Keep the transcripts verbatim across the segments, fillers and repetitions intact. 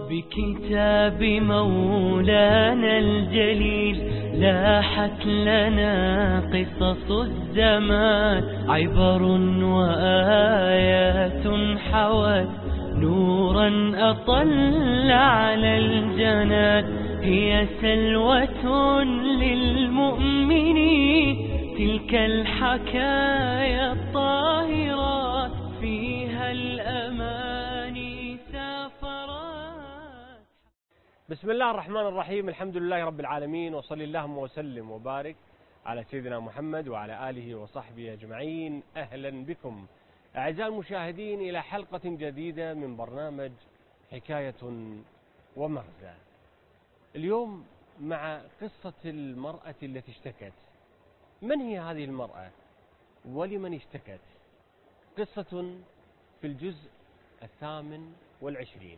بكتاب مولانا الجليل لاحت لنا قصص الزمان، عبر وآيات حوت نورا أطل على الجنان. هي سلوة للمؤمنين تلك الحكايا الطاهرات، فيها الأماني سافرات. بسم الله الرحمن الرحيم، الحمد لله رب العالمين، وصلي اللهم وسلم وبارك على سيدنا محمد وعلى آله وصحبه أجمعين. أهلا بكم أعزائي المشاهدين إلى حلقة جديدة من برنامج حكاية ومغزى. اليوم مع قصة المرأة التي اشتكت. من هي هذه المرأة ولمن اشتكت؟ قصة في الجزء الثامن والعشرين.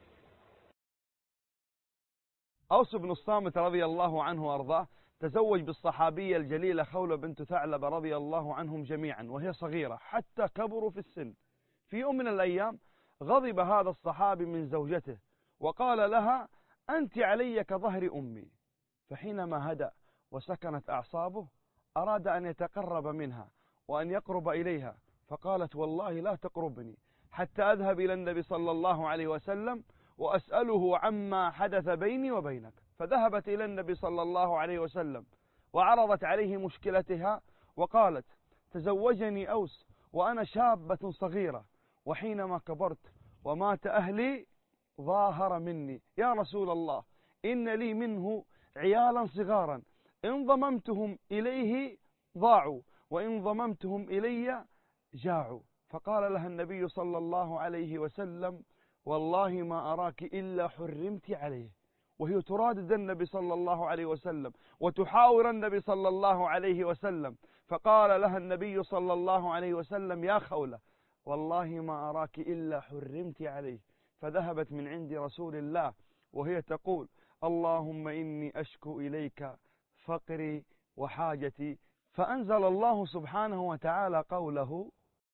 أوس بن الصامت رضي الله عنه وأرضاه تزوج بالصحابية الجليلة خولة بنت ثعلب رضي الله عنهم جميعا وهي صغيرة حتى كبروا في السن. في يوم من الأيام غضب هذا الصحابي من زوجته وقال لها: أنت علي كظهر أمي. فحينما هدأ وسكنت أعصابه أراد أن يتقرب منها وأن يقرب إليها، فقالت: والله لا تقربني حتى أذهب إلى النبي صلى الله عليه وسلم وأسأله عما حدث بيني وبينك. فذهبت إلى النبي صلى الله عليه وسلم وعرضت عليه مشكلتها وقالت: تزوجني أوس وأنا شابة صغيرة، وحينما كبرت ومات أهلي ظاهر مني. يا رسول الله، إن لي منه عيالا صغارا، إن ضممتهم إليه ضاعوا وإن ضممتهم إلي جاعوا. فقال لها النبي صلى الله عليه وسلم: والله ما أراك إلا حرمت عليه. وهي ترادد النبي صلى الله عليه وسلم وتحاور النبي صلى الله عليه وسلم. فقال لها النبي صلى الله عليه وسلم: يا خولة، والله ما أراك إلا حرمت عليه. فذهبت من عند رسول الله وهي تقول: اللهم إني أشكو إليك فقري وحاجتي. فأنزل الله سبحانه وتعالى قوله: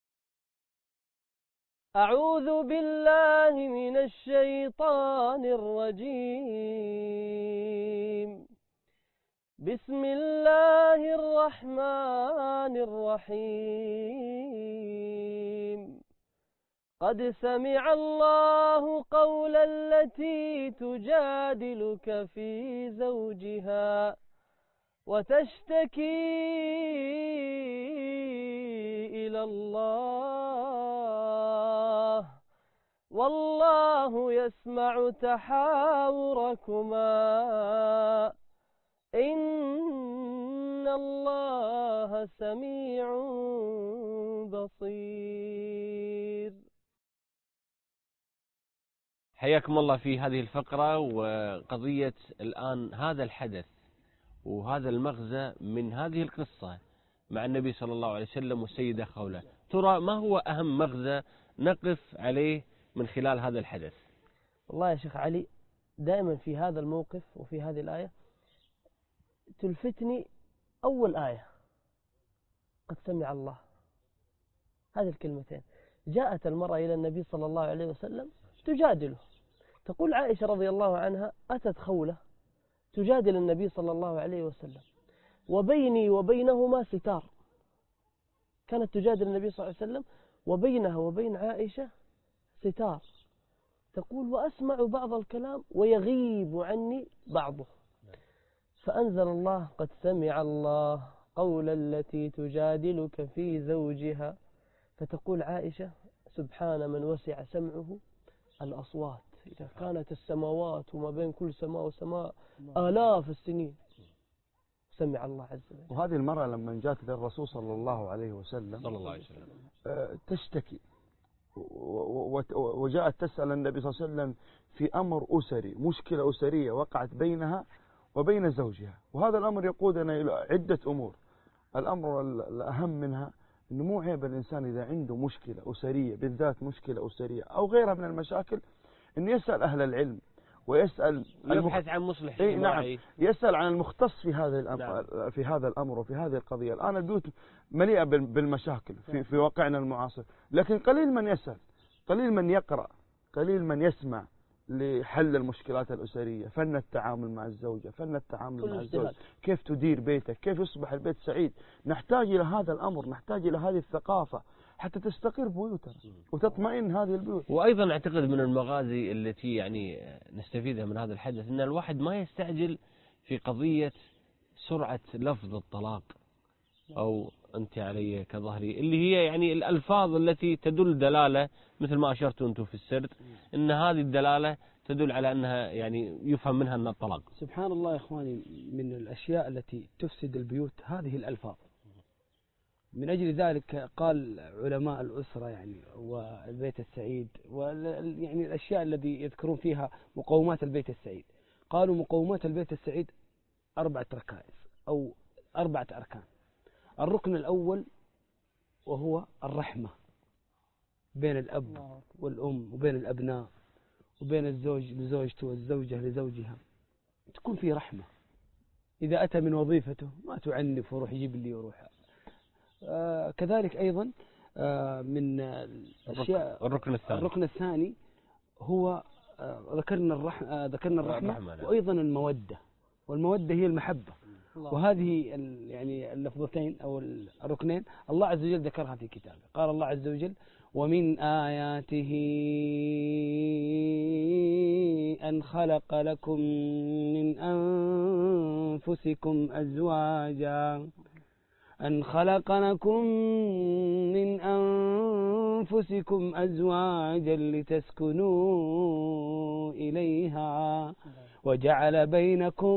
أعوذ بالله من الشيطان الرجيم. بسم الله الرحمن الرحيم. قد سمع الله قول التي تجادلك في زوجها وتشتكي إلى الله، والله يسمع تحاوركما، إن الله سميع بصير. حياكم الله في هذه الفقرة. وقضية الآن هذا الحدث وهذا المغزى من هذه القصة مع النبي صلى الله عليه وسلم والسيدة خولة، ترى ما هو أهم مغزى نقف عليه من خلال هذا الحدث؟ والله يا شيخ علي، دائما في هذا الموقف وفي هذه الآية تلفتني أول آية: قد سمع الله. هذه الكلمتين. جاءت المرأة إلى النبي صلى الله عليه وسلم تجادله. تقول عائشة رضي الله عنها: أتت خولة تجادل النبي صلى الله عليه وسلم وبيني وبينهما ستار. كانت تجادل النبي صلى الله عليه وسلم وبينها وبين عائشة ستار. تقول: وأسمع بعض الكلام ويغيب عني بعضه. فأنزل الله: قد سمع الله قول التي تجادلك في زوجها. فتقول عائشة: سبحان من وسع سمعه الأصوات. إذا كانت السماوات وما بين كل سماء وسماء آلاف السنين، سمع الله عز وجل. وهذه المرأة لما جاءت للرسول صلى الله عليه وسلم صلى الله عليه وسلم تشتكي، وجاءت تسأل النبي صلى الله عليه وسلم في أمر أسري، مشكلة أسرية وقعت بينها وبين زوجها. وهذا الأمر يقودنا إلى عدة أمور. الأمر الأهم منها أنه مو عيب الإنسان إذا عنده مشكلة أسرية، بالذات مشكلة أسرية أو غيرها من المشاكل، أنه يسأل أهل العلم ويسأل يبحث عن مصلح. إيه نعم، يسأل عن المختص في هذا الأمر. نعم. في هذا الأمر وفي هذه القضية. الآن البيوت مليئة بالمشاكل في, في واقعنا المعاصر، لكن قليل من يسأل، قليل من يقرأ، قليل من يسمع، لحل المشكلات الأسرية، فن التعامل مع الزوجة، فن التعامل كل مع الزوج، اجتهاد. كيف تدير بيتك، كيف يصبح البيت سعيد. نحتاج إلى هذا الأمر، نحتاج إلى هذه الثقافة حتى تستقر بيوتنا وتطمئن هذه البيوت. وأيضا أعتقد من المغازي التي يعني نستفيدها من هذا الحدث أن الواحد ما يستعجل في قضية سرعة لفظ الطلاق أو أنت علي كظهري، اللي هي يعني الألفاظ التي تدل دلالة مثل ما أشرتوا أنتم في السرد، أن هذه الدلالة تدل على أنها يعني يفهم منها أن الطلاق. سبحان الله يا إخواني، من الأشياء التي تفسد البيوت هذه الألفاظ. من أجل ذلك قال علماء الأسرة يعني والبيت السعيد ويعني الأشياء التي يذكرون فيها مقومات البيت السعيد، قالوا مقومات البيت السعيد أربعة ركائز أو أربعة أركان. الركن الأول وهو الرحمة بين الأب والأم وبين الأبناء وبين الزوج لزوجته والزوجة لزوجها، تكون في رحمة. إذا أتى من وظيفته ما تعنف وروح يجيب لي وروح. آه كذلك أيضا آه من الأشياء الركن الثاني الركن الثاني هو آه ذكرنا الرحمة آه ذكرنا الرحمة, الرحمة وأيضا المودة، والمودة هي المحبة. وهذه يعني اللفظتين أو الركنين الله عز وجل ذكرها في كتابه. قال الله عز وجل: ومن آياته أن خلق لكم من أنفسكم أزواجا أن خلق لكم من أنفسكم أزواجا لتسكنوا إليها وجعل بينكم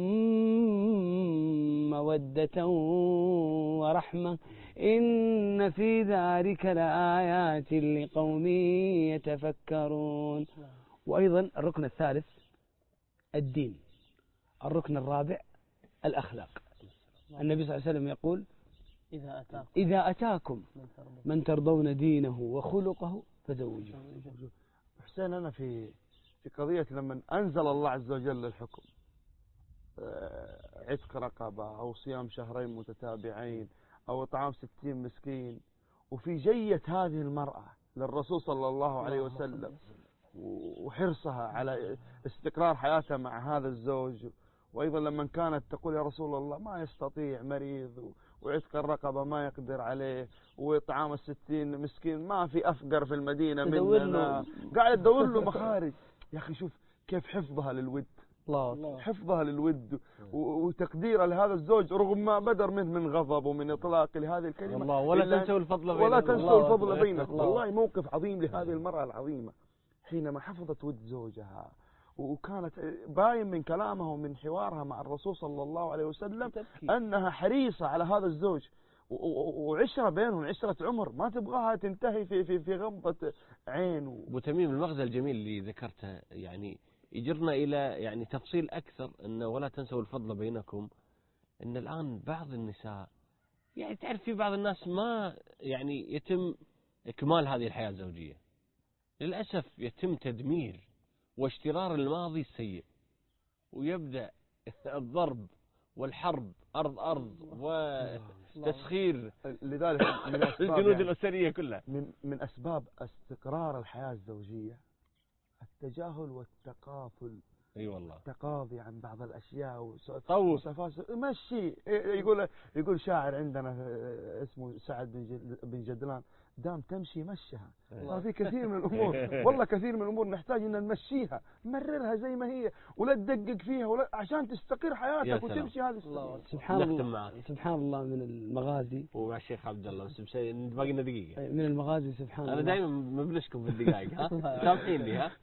مودة ورحمة إن في ذلك لآيات لقوم يتفكرون. وأيضا الركن الثالث الدين. الركن الرابع الأخلاق. النبي صلى الله عليه وسلم يقول: إذا أتاكم, إذا أتاكم من ترضون دينه وخلقه فزوجوه. حسين، أنا في في قضية لما أنزل الله عز وجل الحكم عتق رقبة أو صيام شهرين متتابعين أو إطعام ستين مسكين، وفي جية هذه المرأة للرسول صلى الله عليه وسلم وحرصها على استقرار حياتها مع هذا الزوج، وأيضا لما كانت تقول: يا رسول الله ما يستطيع، مريض، وعتق الرقبة ما يقدر عليه، وإطعام الستين مسكين ما في أفقر في المدينة مننا، قاعد تدور له مخارج. يا أخي شوف كيف حفظها للود، الله حفظها للود وتقديرها لهذا الزوج رغم ما بدر منه من غضب ومن إطلاق لهذه الكلمة. الله ولا تنسوا الفضل بينكم، ولا تنسوا الفضل بينكم. والله موقف عظيم لهذه المرأة العظيمة حينما حفظت ود زوجها، وكانت باين من كلامها ومن حوارها مع الرسول صلى الله عليه وسلم أنها حريصة على هذا الزوج، وعشرة بينهم عشرة عمر ما تبغاها تنتهي في في في غمضة عين. أبو تميم، المغزى الجميل اللي ذكرته يعني يجرنا إلى يعني تفصيل أكثر، أنه ولا تنسوا الفضل بينكم. أن الآن بعض النساء يعني تعرف في بعض الناس ما يعني يتم إكمال هذه الحياة الزوجية، للأسف يتم تدمير واشترار الماضي السيء، ويبدأ الضرب والحرب أرض أرض وتسخير لذلك من الجنود يعني الأسرية كلها. من من أسباب استقرار الحياة الزوجية التجاهل والتقافل. اي أيوة والله. التقاضي عن بعض الأشياء طوف مشي. يقول يقول شاعر عندنا اسمه سعد بن جدلان: دام تمشي مشها. في كثير من الأمور والله كثير من الأمور نحتاج أن نمشيها، مررها زي ما هي ولا تدقق فيها ولا عشان تستقر حياتك وتمشي هذه السنة. سبحان الله. سبحان الله من المغازي. ومع الشيخ عبد الله بس باقي لنا دقيقة. من المغازي سبحان الله. أنا دائما مبلشكم بالدقائق، ها سامحين لي. ها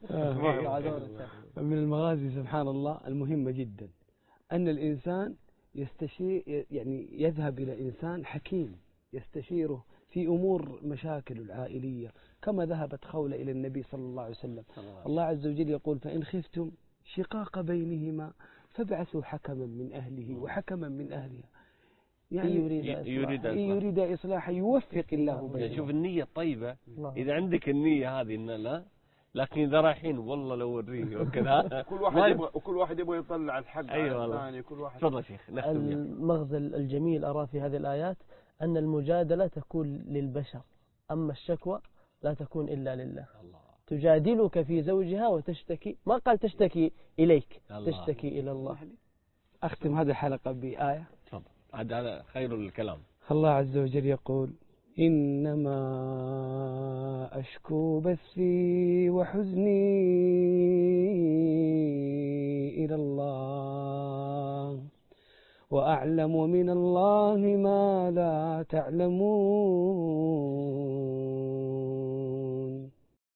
من المغازي سبحان الله المهمة جدا أن الإنسان يستشير يعني يذهب إلى إنسان حكيم يستشيره في أمور مشاكل العائلية، كما ذهبت خولة إلى النبي صلى الله عليه وسلم. الله عز وجل يقول: فإن خفتم شقاق بينهما فابعثوا حكما من أهله وحكما من أهلها. يعني يريد يريد يريد إصلاحا يوفق الله بينهما. شوف النية الطيبة، إذا عندك النية هذه إن لا، لكن إذا رايحين والله لو وريني وكذا كل واحد يبغى وكل واحد يبغى يطلع الحق أيوة على الثاني. كل واحد. تفضل شيخ. المغزى الجميل أرى في هذه الآيات أن المجادلة تكون للبشر، أما الشكوى لا تكون إلا لله. تجادلك في زوجها وتشتكي، ما قال تشتكي إليك، الله. تشتكي إلى الله. أختم هذه الحلقة بآية. تفضل، هذا خير الكلام. الله عز وجل يقول: إنما أشكو بثي وحزني إلى الله وأعلم من الله ما لا تعلمون.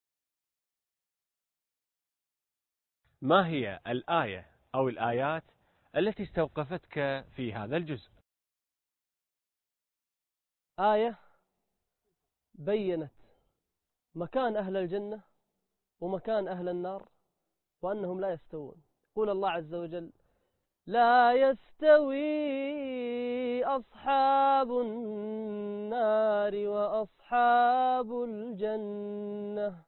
ما هي الآية أو الآيات التي استوقفتك في هذا الجزء؟ آية بيّنت مكان أهل الجنة ومكان أهل النار وأنهم لا يستوون. يقول الله عز وجل: لا يستوي أصحاب النار وأصحاب الجنة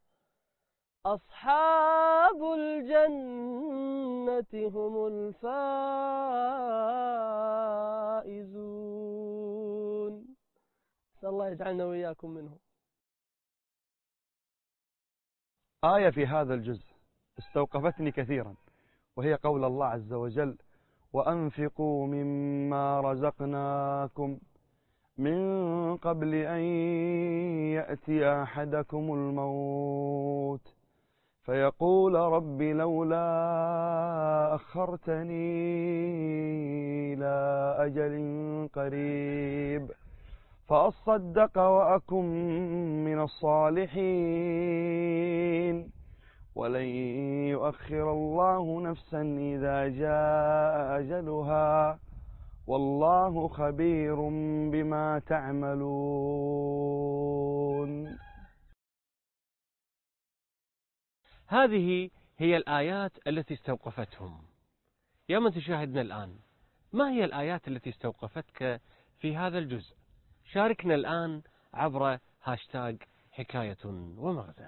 أصحاب الجنة هم الفائزون. نسأل الله يجعلنا وإياكم منهم. آية في هذا الجزء استوقفتني كثيرا، وهي قول الله عز وجل: وأنفقوا مما رزقناكم من قبل أن يأتي أحدكم الموت فيقول رب لولا أخرتني إلى أجل قريب فأصدق وأكن من الصالحين ولن يؤخر الله نفسا إذا جاء أجلها والله خبير بما تعملون. هذه هي الآيات التي استوقفتهم. يا من تشاهدنا الآن، ما هي الآيات التي استوقفتك في هذا الجزء؟ شاركنا الآن عبر هاشتاج حكاية ومغزى.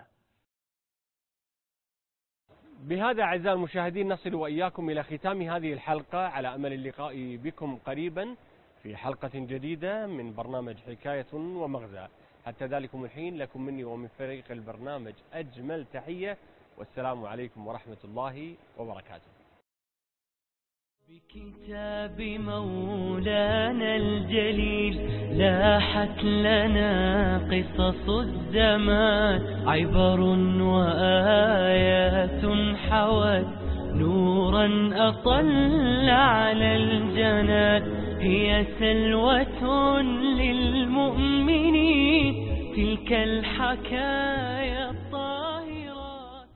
بهذا أعزائي المشاهدين نصل وإياكم إلى ختام هذه الحلقة، على أمل اللقاء بكم قريبا في حلقة جديدة من برنامج حكاية ومغزى. حتى ذلكم الحين لكم مني ومن فريق البرنامج أجمل تحية، والسلام عليكم ورحمة الله وبركاته. بكتاب مولانا الجليل لاحت لنا قصص الزمان، عبر وآيات حوت نورا أطل على الجنان، هي سلوة للمؤمنين تلك الحكايا